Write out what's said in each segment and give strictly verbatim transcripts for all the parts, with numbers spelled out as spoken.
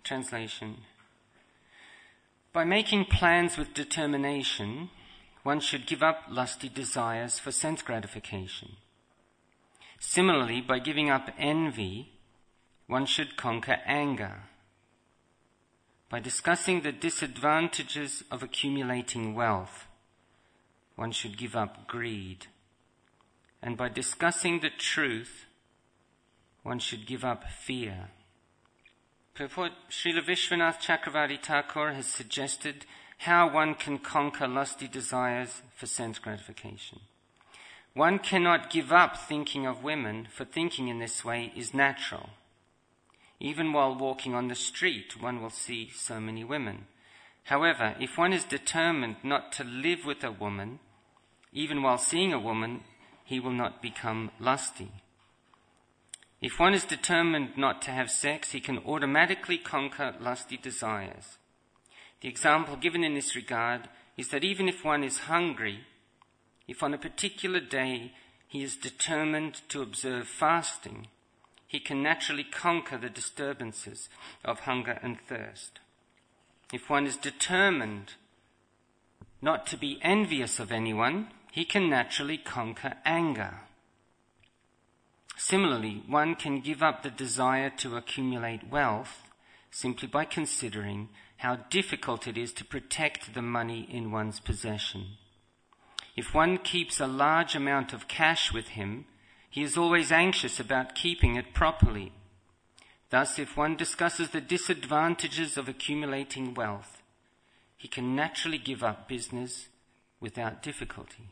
Translation. By making plans with determination, one should give up lusty desires for sense gratification. Similarly, by giving up envy, one should conquer anger. By discussing the disadvantages of accumulating wealth, one should give up greed. And by discussing the truth, one should give up fear. Purport: Srila Vishwanath Chakravarti Thakur has suggested how one can conquer lusty desires for sense gratification. One cannot give up thinking of women, for thinking in this way is natural. Even while walking on the street, one will see so many women. However, if one is determined not to live with a woman, even while seeing a woman, he will not become lusty. If one is determined not to have sex, he can automatically conquer lusty desires. The example given in this regard is that even if one is hungry, if on a particular day he is determined to observe fasting, he can naturally conquer the disturbances of hunger and thirst. If one is determined not to be envious of anyone, he can naturally conquer anger. Similarly, one can give up the desire to accumulate wealth simply by considering how difficult it is to protect the money in one's possession. If one keeps a large amount of cash with him, he is always anxious about keeping it properly. Thus, if one discusses the disadvantages of accumulating wealth, he can naturally give up business without difficulty.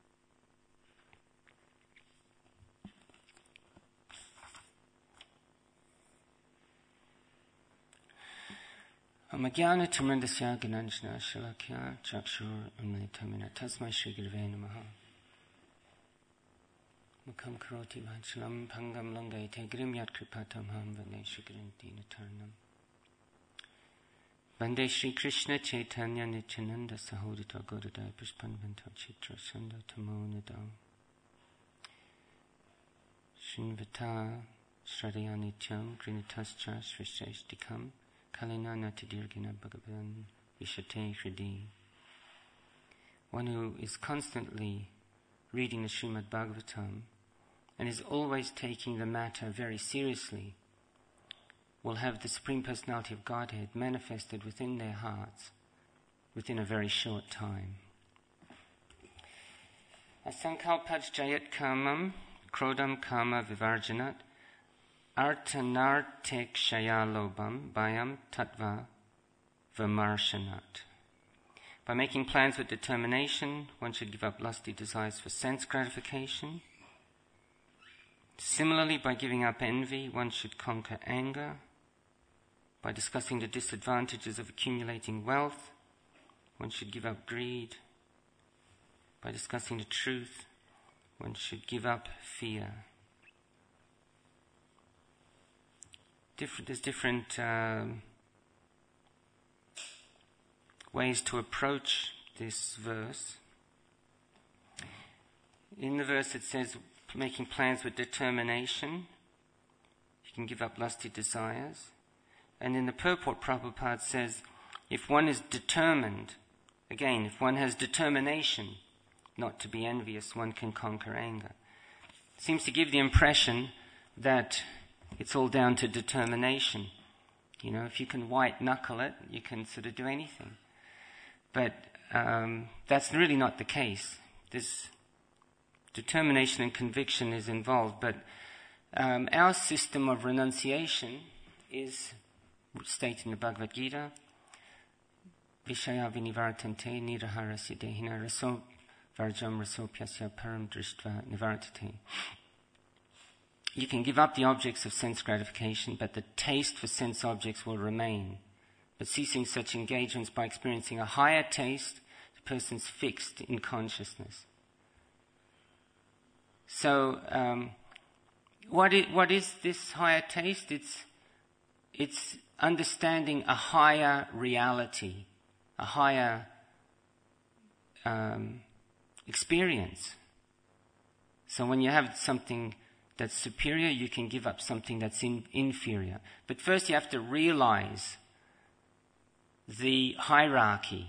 Amajnana Tamandasya Gananjana Shalakya Chakshur Unmilitamina Tasmai Shri Gurave Namaha. Mukham Karoti Vachalam Pangam Langaite Grim Yat Kripatam Ham Vande Shri Gurinti Natarnam. Vande Shri Krishna Chaitanya Nityananda Sahodita Godadai Pushpanvanta Chitra Sanda Tamonadam. Shinvata Shradaya Nityam Grinitascha Shrisheshtikam Kalinana Tidirgina Bhagavan Vishate Hridi. One who is constantly reading the Srimad Bhagavatam and is always taking the matter very seriously will have the Supreme Personality of Godhead manifested within their hearts within a very short time. Asankalpaj Jayat Kamam Krodam Kama Vivarjanat Artanartek Shayalobam Bayam Tattva Vimarshanat. By making plans with determination, one should give up lusty desires for sense gratification. Similarly, by giving up envy, one should conquer anger. By discussing the disadvantages of accumulating wealth, one should give up greed. By discussing the truth, one should give up fear. Different, there's different um, ways to approach this verse. In the verse it says, making plans with determination, you can give up lusty desires. And in the purport, Prabhupada says, if one is determined, again, if one has determination not to be envious, one can conquer anger. It seems to give the impression that it's all down to determination. You know, if you can white knuckle it, you can sort of do anything. But um, that's really not the case. This determination and conviction is involved. But um, our system of renunciation is stated in the Bhagavad Gita, Vishaya vinivartante niraharasya dehina raso varjam rasopyasya param drishtva nivartate. You can give up the objects of sense gratification, but the taste for sense objects will remain. But ceasing such engagements by experiencing a higher taste, the person's fixed in consciousness. So, um, what is, what is this higher taste? It's, it's understanding a higher reality, a higher um, experience. So when you have something that's superior, you can give up something that's in, inferior. But first you have to realize the hierarchy.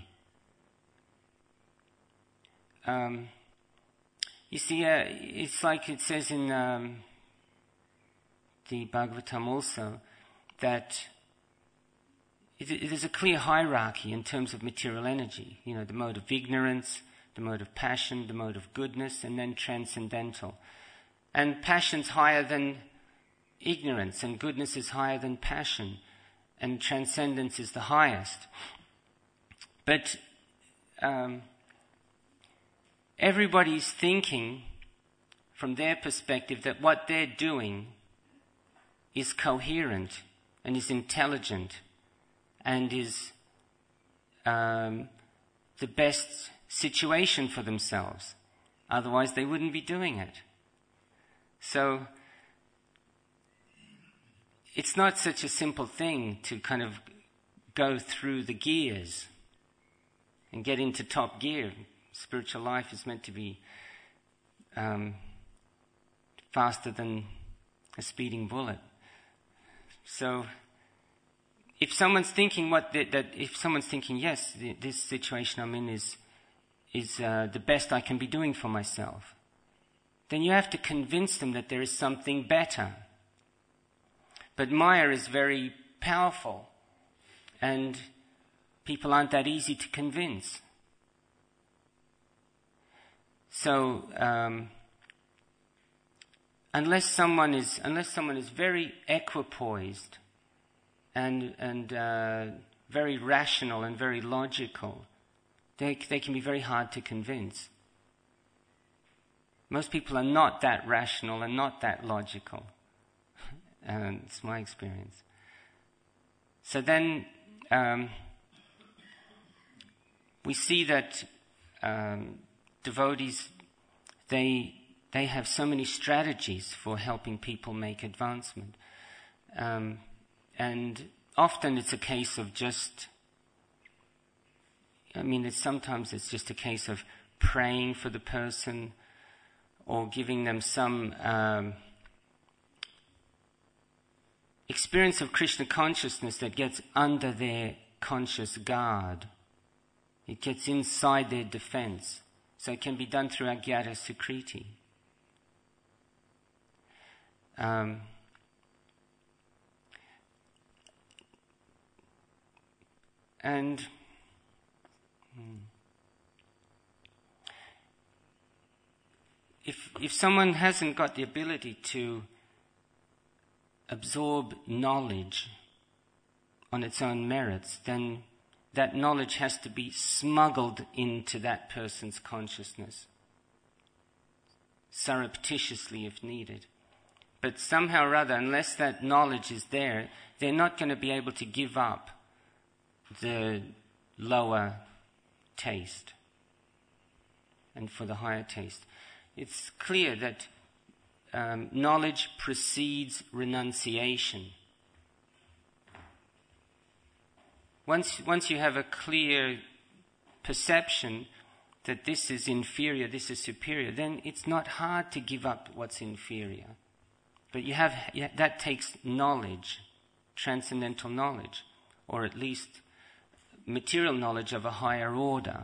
Um, you see, uh, it's like it says in um, the Bhagavatam also, that it, it is a clear hierarchy in terms of material energy. You know, the mode of ignorance, the mode of passion, the mode of goodness, and then transcendental. And passion's higher than ignorance, and goodness is higher than passion, and transcendence is the highest. But um, everybody's thinking from their perspective that what they're doing is coherent and is intelligent and is um, the best situation for themselves. Otherwise they wouldn't be doing it. So it's not such a simple thing to kind of go through the gears and get into top gear. Spiritual life is meant to be um, faster than a speeding bullet. So if someone's thinking what the, that if someone's thinking, yes, the, this situation I'm in is is uh, the best I can be doing for myself, then you have to convince them that there is something better. But Maya is very powerful, and people aren't that easy to convince. So um, unless someone is unless someone is very equipoised and and uh, very rational and very logical, they they can be very hard to convince. Most people are not that rational and not that logical. And it's my experience. So then um, we see that um, devotees, they they have so many strategies for helping people make advancement. Um, and often it's a case of just, I mean, it's, sometimes it's just a case of praying for the person or giving them some um, experience of Krishna consciousness that gets under their conscious guard. It gets inside their defense. So it can be done through Agyata Sukriti. Um, and hmm, if if someone hasn't got the ability to absorb knowledge on its own merits, then that knowledge has to be smuggled into that person's consciousness, surreptitiously if needed. But somehow or other, unless that knowledge is there, they're not going to be able to give up the lower taste and for the higher taste. It's clear that um, knowledge precedes renunciation. Once, once you have a clear perception that this is inferior, this is superior, then it's not hard to give up what's inferior. But you have, yeah, that takes knowledge, transcendental knowledge, or at least material knowledge of a higher order.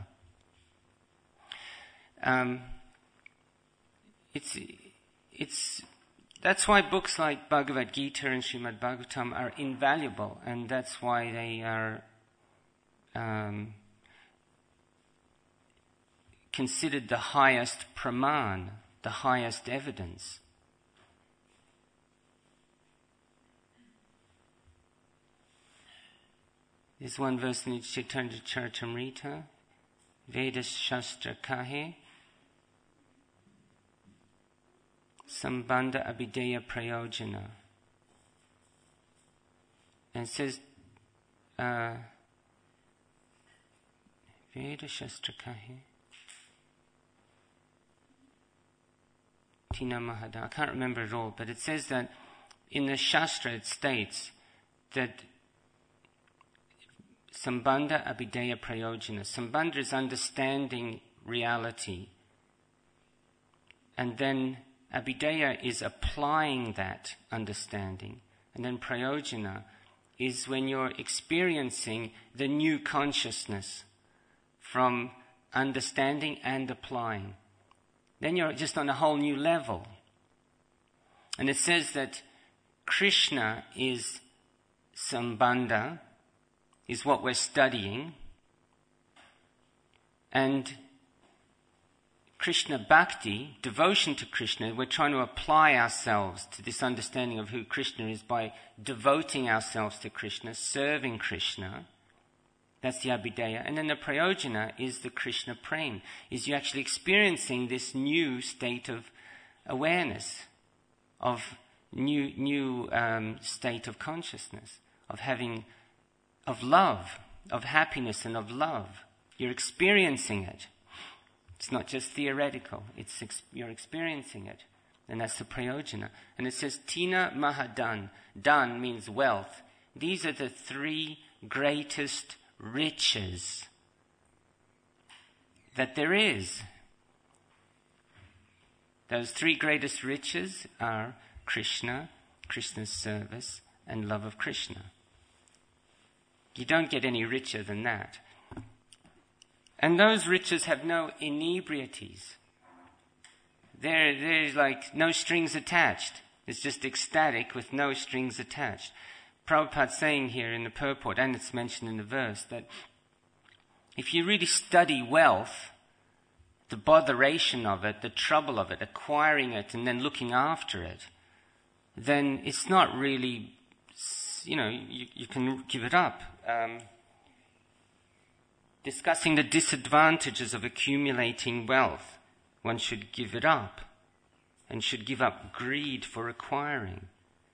Um, it's, it's, that's why books like Bhagavad Gita and Srimad Bhagavatam are invaluable, and that's why they are um, considered the highest praman, the highest evidence. There's one verse in Chaitanya Charitamrita, Veda Shastra Kahe, Sambandha Abhideya Prayojana. And it says, uh, Veda Shastra Kahe, Tina Mahada, I can't remember it all, but it says that in the Shastra it states that Sambandha Abhideya Prayojana. Sambandha is understanding reality. And then Abhideya is applying that understanding. And then Prayojana is when you're experiencing the new consciousness from understanding and applying. Then you're just on a whole new level. And it says that Krishna is Sambandha, is what we're studying. And Krishna Bhakti, devotion to Krishna, we're trying to apply ourselves to this understanding of who Krishna is by devoting ourselves to Krishna, serving Krishna. That's the Abhideya. And then the Prayojana is the Krishna Prem, is you actually experiencing this new state of awareness, of new new um, state of consciousness, of having, of love, of happiness and of love. You're experiencing it. It's not just theoretical. It's ex- you're experiencing it. And that's the Prayojana. And it says, Tina Mahadan. Dan means wealth. These are the three greatest riches that there is. Those three greatest riches are Krishna, Krishna's service, and love of Krishna. You don't get any richer than that. And those riches have no inebrieties. There, there's like no strings attached. It's just ecstatic with no strings attached. Prabhupada's saying here in the purport, and it's mentioned in the verse, that if you really study wealth, the botheration of it, the trouble of it, acquiring it and then looking after it, then it's not really, you know, you, you can give it up. Um, discussing the disadvantages of accumulating wealth, one should give it up and should give up greed for acquiring.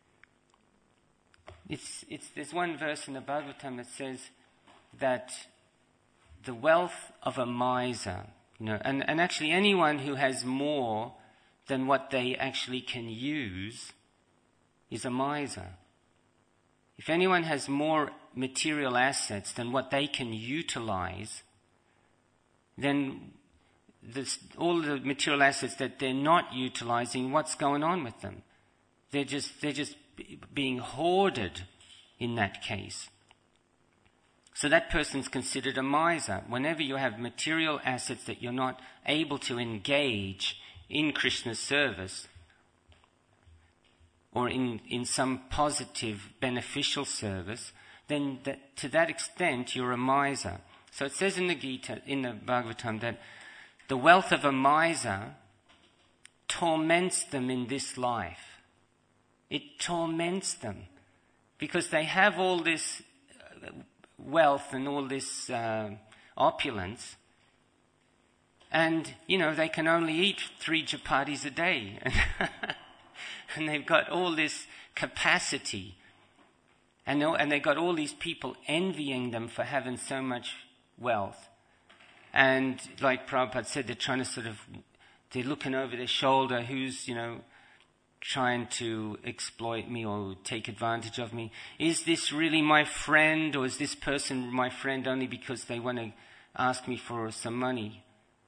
It's, it's, there's one verse in the Bhagavatam that says that the wealth of a miser, you know, and, and actually anyone who has more than what they actually can use is a miser. If anyone has more material assets than what they can utilize, then this, all the material assets that they're not utilizing, what's going on with them? They're just, they're just being hoarded in that case. So that person's considered a miser. Whenever you have material assets that you're not able to engage in Krishna's service, or in, in some positive, beneficial service, then that, to that extent you're a miser. So it says in the Gita, in the Bhagavatam, that the wealth of a miser torments them in this life. It torments them because they have all this wealth and all this uh, opulence, and, you know, they can only eat three chapatis a day. And they've got all this capacity. And, and they've got all these people envying them for having so much wealth. And like Prabhupada said, they're trying to sort of, they're looking over their shoulder, who's, you know, trying to exploit me or take advantage of me. Is this really my friend, or is this person my friend only because they want to ask me for some money?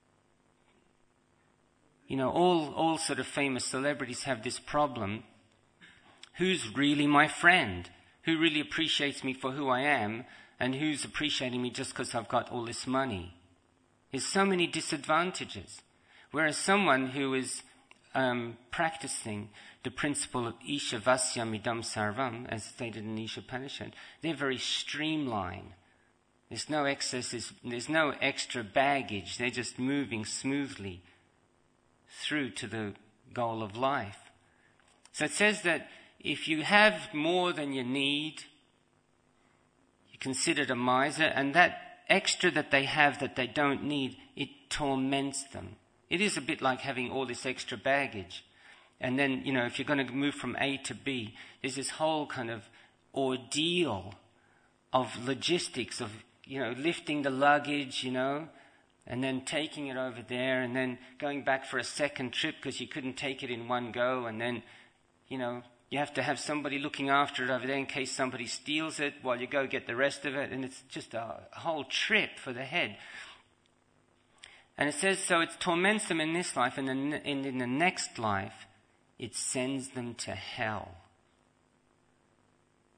You know, all, all sort of famous celebrities have this problem. Who's really my friend? Who really appreciates me for who I am, and who's appreciating me just because I've got all this money? There's so many disadvantages. Whereas someone who is um, practicing the principle of Isha Vasyam Idam Sarvam, as stated in Isha Upanishad, they're very streamlined. There's no excesses, there's no extra baggage. They're just moving smoothly through to the goal of life. So it says that if you have more than you need, you're considered a miser, and that extra that they have that they don't need, it torments them. It is a bit like having all this extra baggage. And then, you know, if you're going to move from A to B, there's this whole kind of ordeal of logistics, of, you know, lifting the luggage, you know, and then taking it over there, and then going back for a second trip because you couldn't take it in one go, and then, you know, you have to have somebody looking after it over there in case somebody steals it while you go get the rest of it, and it's just a whole trip for the head. And it says, so it torments them in this life, and in, in, in the next life, it sends them to hell.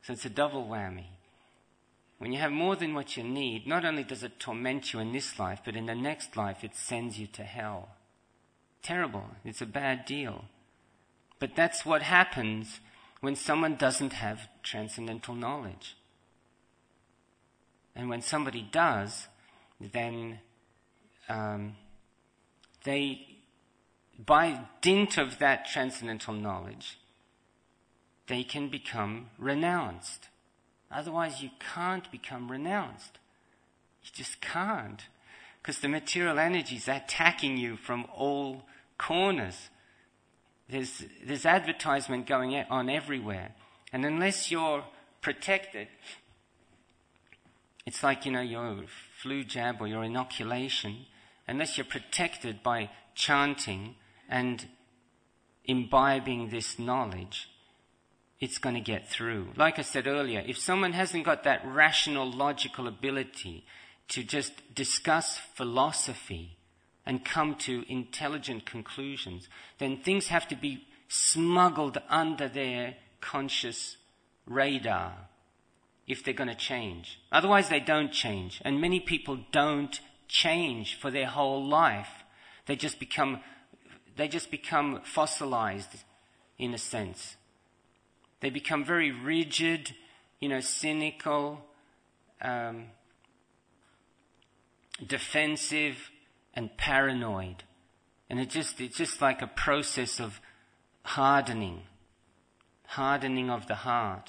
So it's a double whammy. When you have more than what you need, not only does it torment you in this life, but in the next life it sends you to hell. Terrible. It's a bad deal. But that's what happens when someone doesn't have transcendental knowledge. And when somebody does, then um, they, by dint of that transcendental knowledge, they can become renounced. Otherwise, you can't become renounced. You just can't. Because the material energies are attacking you from all corners. There's, there's advertisement going on everywhere. And unless you're protected, it's like, you know, your flu jab or your inoculation. Unless you're protected by chanting and imbibing this knowledge, it's going to get through. Like I said earlier, if someone hasn't got that rational, logical ability to just discuss philosophy and come to intelligent conclusions, then things have to be smuggled under their conscious radar if they're going to change. Otherwise, they don't change. And many people don't change for their whole life. They just become, they just become fossilized, in a sense. They become very rigid, you know, cynical, um, defensive, and paranoid. And it just, it's just like a process of hardening, hardening of the heart.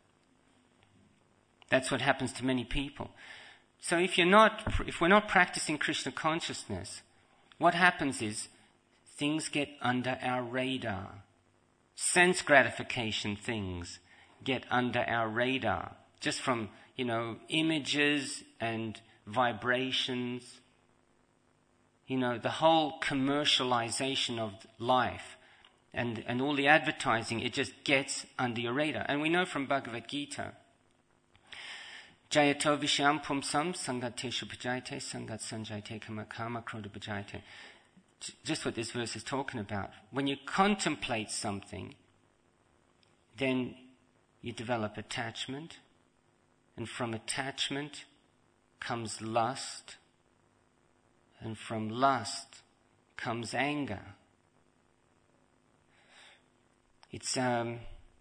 That's what happens to many people. So if you're not, if we're not practicing Krishna consciousness, what happens is things get under our radar. Sense gratification things get under our radar, just from, you know, images and vibrations. You know, the whole commercialization of life and, and all the advertising, it just gets under your radar. And we know from Bhagavad Gita, Jayato Visham Pumsam Sangateshu Bhajayate Sangat Sanjayate Kama Kama Krodha Bhajayate. Just what this verse is talking about. When you contemplate something, then you develop attachment, and from attachment comes lust, and from lust comes anger. It's um,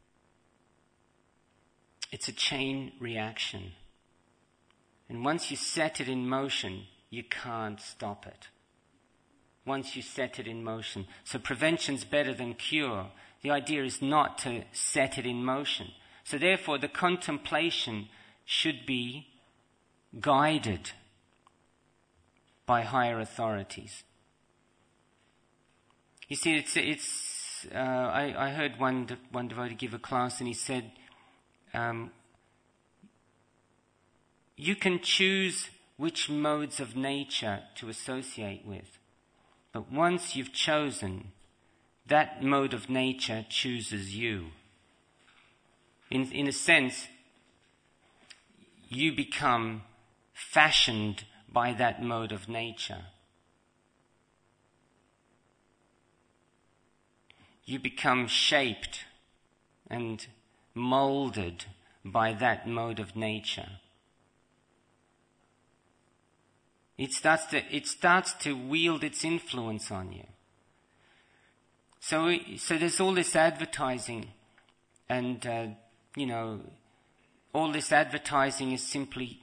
it's a chain reaction, and once you set it in motion, you can't stop it. Once you set it in motion. So prevention's better than cure. The idea is not to set it in motion. So therefore the contemplation should be guided by higher authorities. You see, it's, it's uh, I, I heard one, de- one devotee give a class, and he said, um, you can choose which modes of nature to associate with. But once you've chosen, that mode of nature chooses you. In, in a sense, you become fashioned by that mode of nature. You become shaped and molded by that mode of nature. It starts to, it starts to wield its influence on you. So, so there's all this advertising, and, uh, you know, all this advertising is simply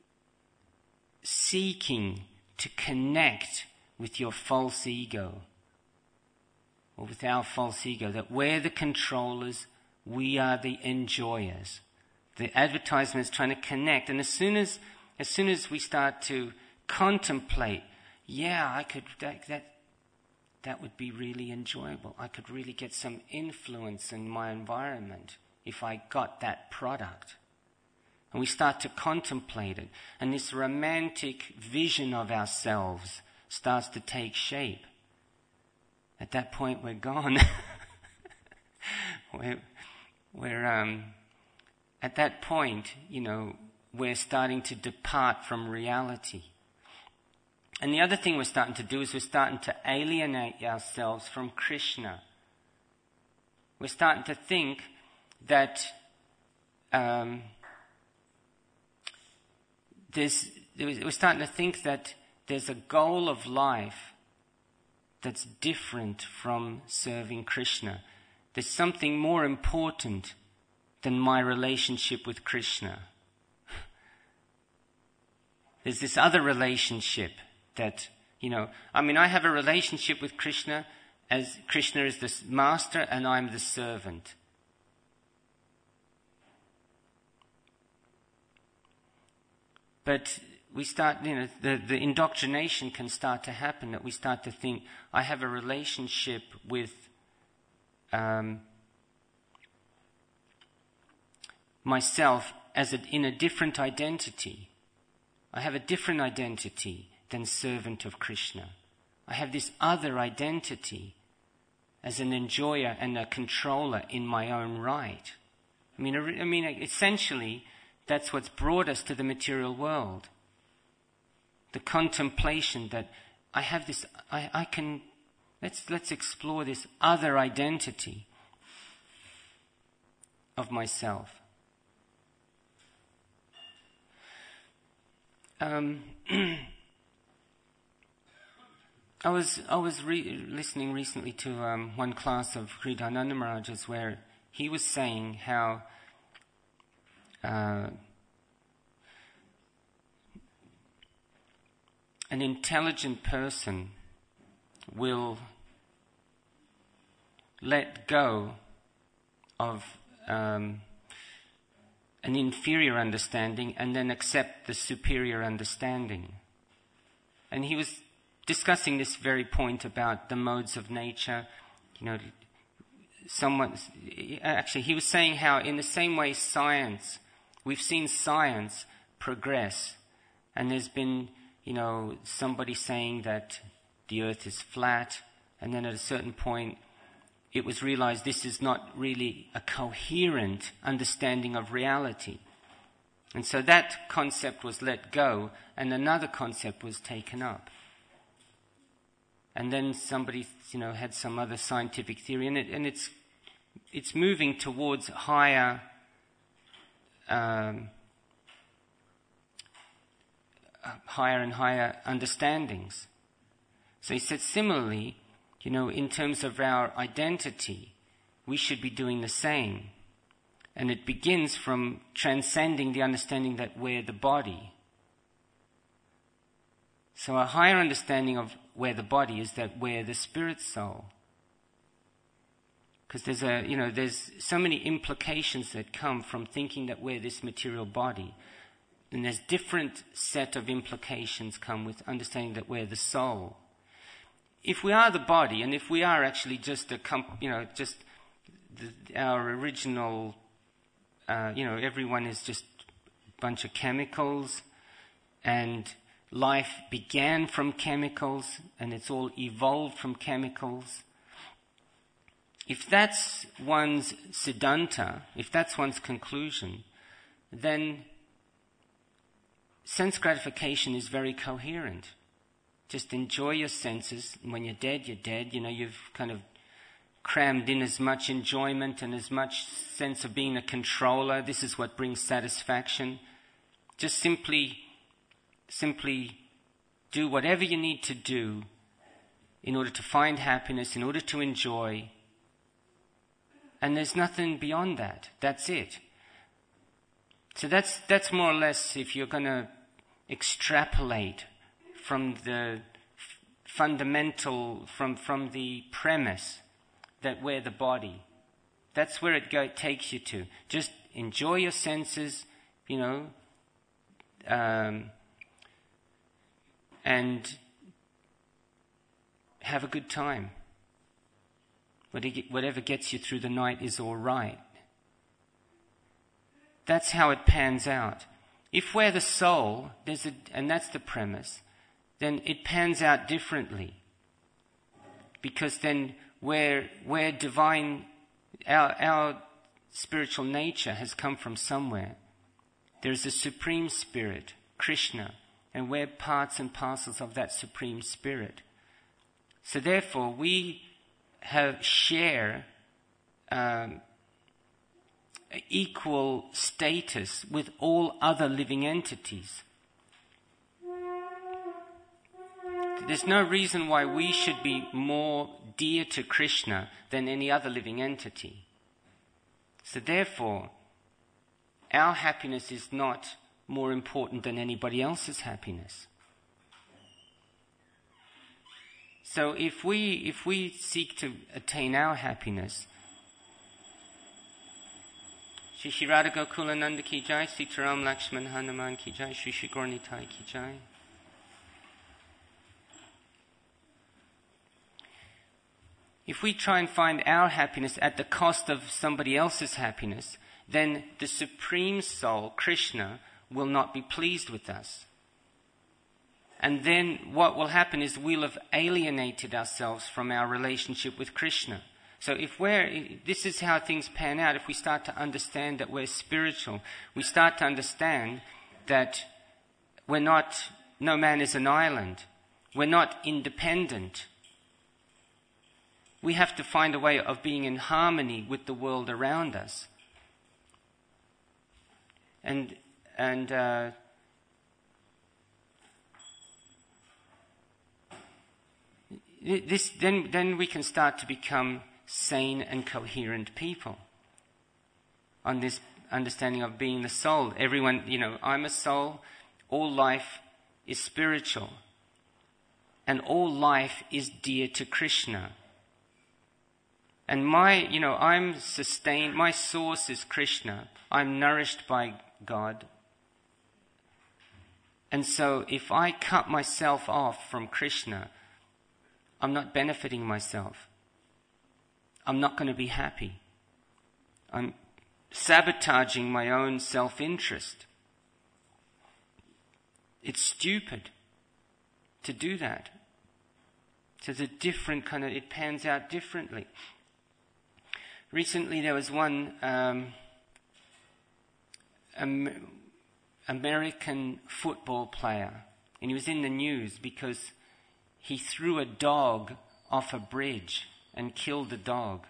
seeking to connect with your false ego, or with our false ego, that we're the controllers, we are the enjoyers. The advertisement is trying to connect, and as soon as, as soon as we start to contemplate, yeah, I could, that, that, that would be really enjoyable. I could really get some influence in my environment if I got that product. And we start to contemplate it. And this romantic vision of ourselves starts to take shape. At that point, we're gone. we're, we're um, at that point, you know, we're starting to depart from reality. And the other thing we're starting to do is we're starting to alienate ourselves from Krishna. We're starting to think that um, there's, we're starting to think that there's a goal of life that's different from serving Krishna. There's something more important than my relationship with Krishna. There's this other relationship that, you know, I mean, I have a relationship with Krishna as Krishna is the master and I'm the servant. But we start, you know, the, the indoctrination can start to happen, that we start to think, I have a relationship with um, myself as a, in a different identity. I have a different identity than servant of Krishna. I have this other identity as an enjoyer and a controller in my own right. I mean, I mean, essentially, that's what's brought us to the material world. The contemplation that I have this, I, I can, let's, let's explore this other identity of myself. Um, I was I was re- listening recently to um, one class of Hridayananda Maharaj's where he was saying how uh, an intelligent person will let go of um, an inferior understanding and then accept the superior understanding. And he was discussing this very point about the modes of nature. You know, someone, actually he was saying how in the same way science, we've seen science progress, and there's been, you know, somebody saying that the earth is flat, and then at a certain point it was realized this is not really a coherent understanding of reality. And so that concept was let go, and another concept was taken up. And then somebody, you know, had some other scientific theory, and, it, and it's it's moving towards higher um, higher and higher understandings. So he said, similarly, you know, in terms of our identity, we should be doing the same. And it begins from transcending the understanding that we're the body. So a higher understanding of we're the body is that we're the spirit soul. Because there's a, you know, there's so many implications that come from thinking that we're this material body. And there's different set of implications come with understanding that we're the soul. If we are the body, and if we are actually just a, comp, you know, just the, our original, uh, you know, everyone is just a bunch of chemicals, and life began from chemicals, and it's all evolved from chemicals. If that's one's siddhanta, if that's one's conclusion, then sense gratification is very coherent. Just enjoy your senses. When you're dead, you're dead. You know, you've kind of crammed in as much enjoyment and as much sense of being a controller. This is what brings satisfaction. Just simply, simply do whatever you need to do in order to find happiness, in order to enjoy. And there's nothing beyond that. That's it. So that's that's more or less, if you're going to extrapolate from the f- fundamental, from, from the premise that we're the body. That's where it go, takes you to. Just enjoy your senses, you know, um, and have a good time. Whatever gets you through the night is all right. That's how it pans out. If we're the soul, there's a, and that's the premise, then it pans out differently. Because then we're, we're divine, our, our spiritual nature has come from somewhere. There's a supreme spirit, Krishna, and we're parts and parcels of that supreme spirit. So therefore, we have share um, equal status with all other living entities. There's no reason why we should be more dear to Krishna than any other living entity. So therefore, our happiness is not more important than anybody else's happiness. So if we if we seek to attain our happiness, Shri Shri Radha Gokulananda ki jai, Sitaram Lakshman Hanuman ki jai, Shri Shri Gaura Nitai ki jai. If we try and find our happiness at the cost of somebody else's happiness, then the Supreme Soul, Krishna, will not be pleased with us. And then what will happen is we'll have alienated ourselves from our relationship with Krishna. So if we're, this is how things pan out. If we start to understand that we're spiritual, we start to understand that we're not, no man is an island. We're not independent. We have to find a way of being in harmony with the world around us. And, and, uh, this, then, then we can start to become sane and coherent people on this understanding of being the soul. Everyone, you know, I'm a soul. All life is spiritual. And all life is dear to Krishna. And my, you know, I'm sustained, my source is Krishna. I'm nourished by God. And so if I cut myself off from Krishna, I'm not benefiting myself. I'm not going to be happy. I'm sabotaging my own self-interest. It's stupid to do that. So it's a different kind of, it pans out differently. Recently there was one um, Am- American football player, and he was in the news because he threw a dog off a bridge and killed the dog.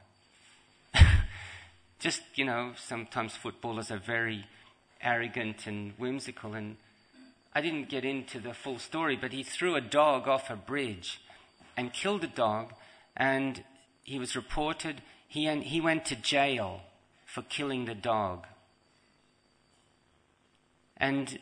Just, you know, sometimes footballers are very arrogant and whimsical, and I didn't get into the full story, but he threw a dog off a bridge and killed the dog, and he was reported. He, he went to jail for killing the dog. And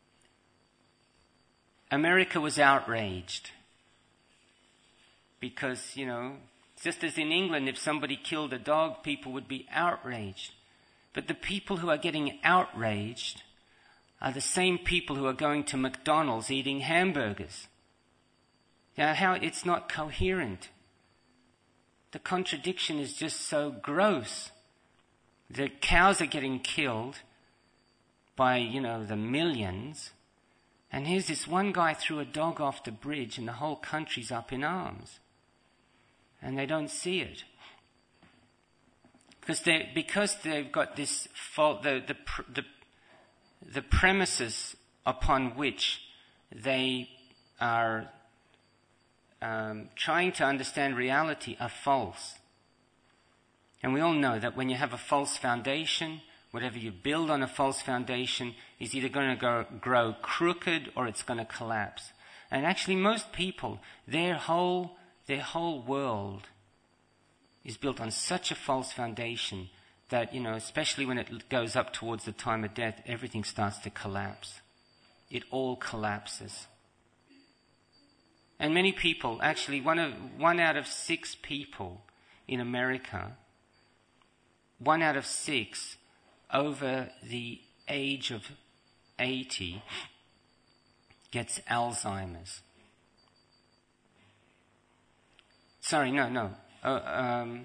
America was outraged because, you know, just as in England, if somebody killed a dog, people would be outraged. But the people who are getting outraged are the same people who are going to McDonald's eating hamburgers. Now, how it's not coherent. The contradiction is just so gross. The cows are getting killed by, you know, the millions. And here's this one guy threw a dog off the bridge and the whole country's up in arms. And they don't see it. Because they, because they've got this fault, the, the, the, the premises upon which they are Um, trying to understand reality are false. And we all know that when you have a false foundation, whatever you build on a false foundation is either going to go, grow crooked or it's going to collapse. And actually most people, their whole, their whole world is built on such a false foundation that, you know, especially when it goes up towards the time of death, everything starts to collapse. It all collapses. And many people, actually, one of one out of six people in America, one out of six over the age of eighty gets Alzheimer's. Sorry, no, no. Uh, um,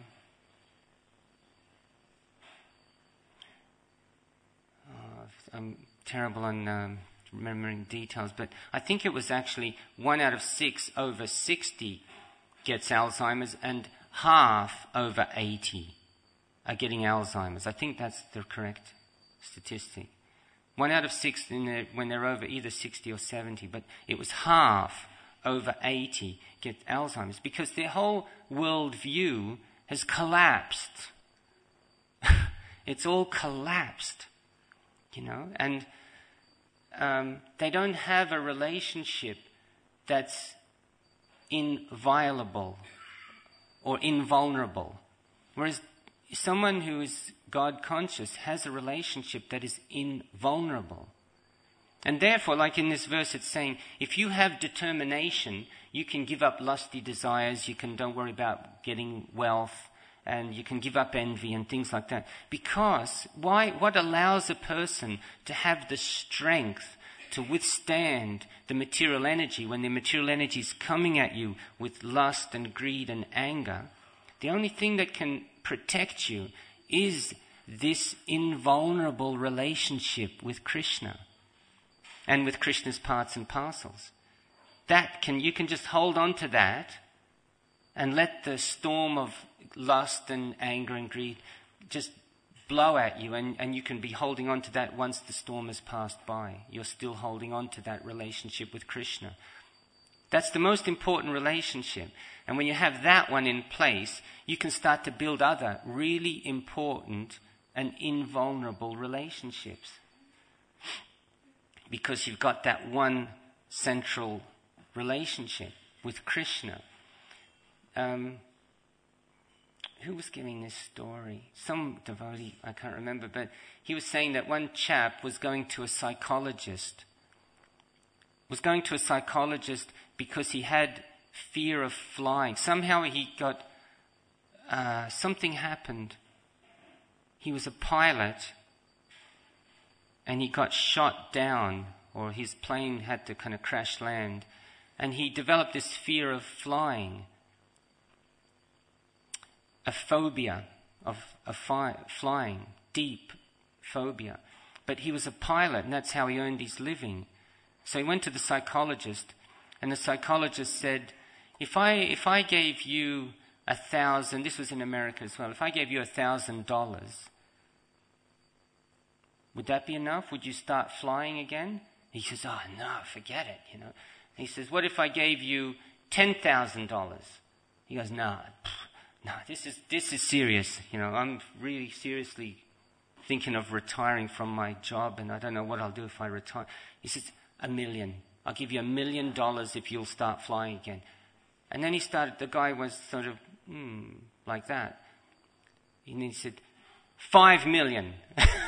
oh, I'm terrible on Um, remembering details, but I think it was actually one out of six over sixty gets Alzheimer's and half over eighty are getting Alzheimer's. I think that's the correct statistic. One out of six in the, when they're over either sixty or seventy, but it was half over eighty get Alzheimer's because their whole world view has collapsed. It's all collapsed, you know, and um, they don't have a relationship that's inviolable or invulnerable. Whereas someone who is God conscious has a relationship that is invulnerable. And therefore, like in this verse, it's saying, if you have determination, you can give up lusty desires, you can don't worry about getting wealth, and you can give up envy and things like that. Because why? What allows a person to have the strength to withstand the material energy when the material energy is coming at you with lust and greed and anger? The only thing that can protect you is this invulnerable relationship with Krishna and with Krishna's parts and parcels. That can, you can just hold on to that and let the storm of lust and anger and greed just blow at you, and, and you can be holding on to that once the storm has passed by. You're still holding on to that relationship with Krishna. That's the most important relationship. And when you have that one in place, you can start to build other really important and invulnerable relationships. Because you've got that one central relationship with Krishna. Um, who was giving this story? Some devotee, I can't remember, but he was saying that one chap was going to a psychologist. Was going to a psychologist because he had fear of flying. Somehow he got, uh, something happened. He was a pilot and he got shot down, or his plane had to kind of crash land, and he developed this fear of flying, a phobia of, of fi- flying, deep phobia. But he was a pilot, and that's how he earned his living. So he went to the psychologist, and the psychologist said, if I if I gave you a thousand, this was in America as well, if I gave you a thousand dollars, would that be enough? Would you start flying again? He says, oh no, forget it, you know. He says, what if I gave you ten thousand dollars? He goes, no, no, this is this is serious, you know. I'm really seriously thinking of retiring from my job, and I don't know what I'll do if I retire. He says, a million. I'll give you a million dollars if you'll start flying again. And then he started, the guy was sort of, hmm, like that. And he said, five million.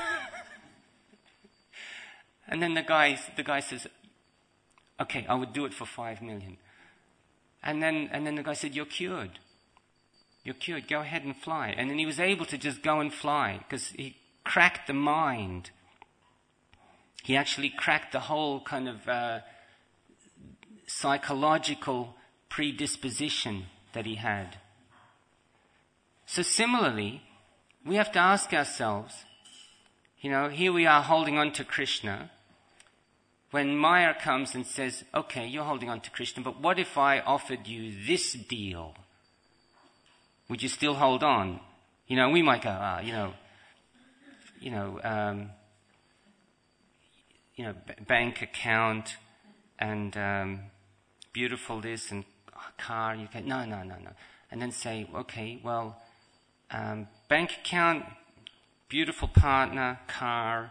And then the guy, the guy says, okay, I would do it for five million. And then, and then the guy said, you're cured. You're cured. Go ahead and fly. And then he was able to just go and fly because he cracked the mind. He actually cracked the whole kind of uh, psychological predisposition that he had. So similarly, we have to ask ourselves, you know, here we are holding on to Krishna. When Maya comes and says, okay, you're holding on to Krishna, but what if I offered you this deal? Would you still hold on? You know, we might go, ah, you know, you know, um, you know, b- bank account and um, beautiful this and car. You can, no, no, no, no. And then say, okay, well, um, bank account, beautiful partner, car,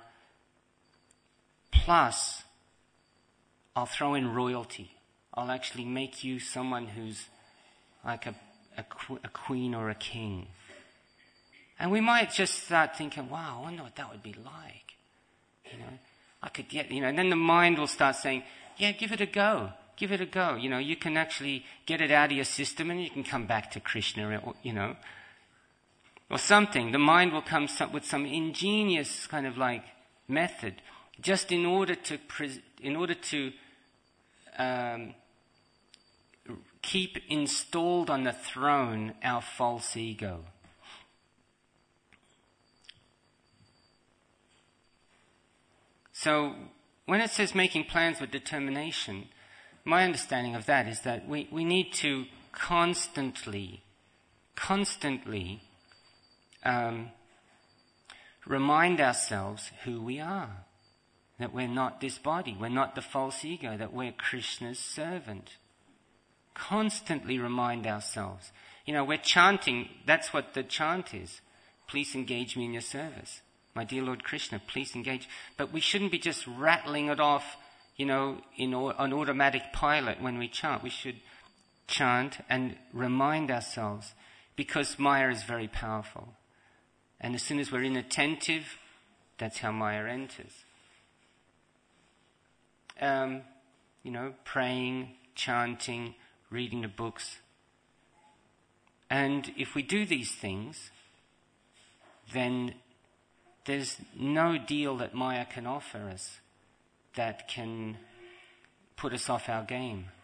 plus I'll throw in royalty. I'll actually make you someone who's like a, a, a queen or a king. And we might just start thinking, wow, I wonder what that would be like. You know, I could get, you know, and then the mind will start saying, yeah, give it a go. Give it a go. You know, you can actually get it out of your system and you can come back to Krishna, or, you know, or something. The mind will come with some ingenious kind of like method just in order to, pre- in order to, um, keep installed on the throne our false ego. So when it says making plans with determination, my understanding of that is that we, we need to constantly, constantly um, remind ourselves who we are. That we're not this body, we're not the false ego, that we're Krishna's servant. Constantly remind ourselves. You know, we're chanting, that's what the chant is. please engage me in your service. My dear Lord Krishna, please engage. But we shouldn't be just rattling it off, you know, in an automatic pilot when we chant. We should chant and remind ourselves, because Maya is very powerful. And as soon as we're inattentive, that's how Maya enters. Um, you know, praying, chanting, reading the books. And if we do these things, then there's no deal that Maya can offer us that can put us off our game.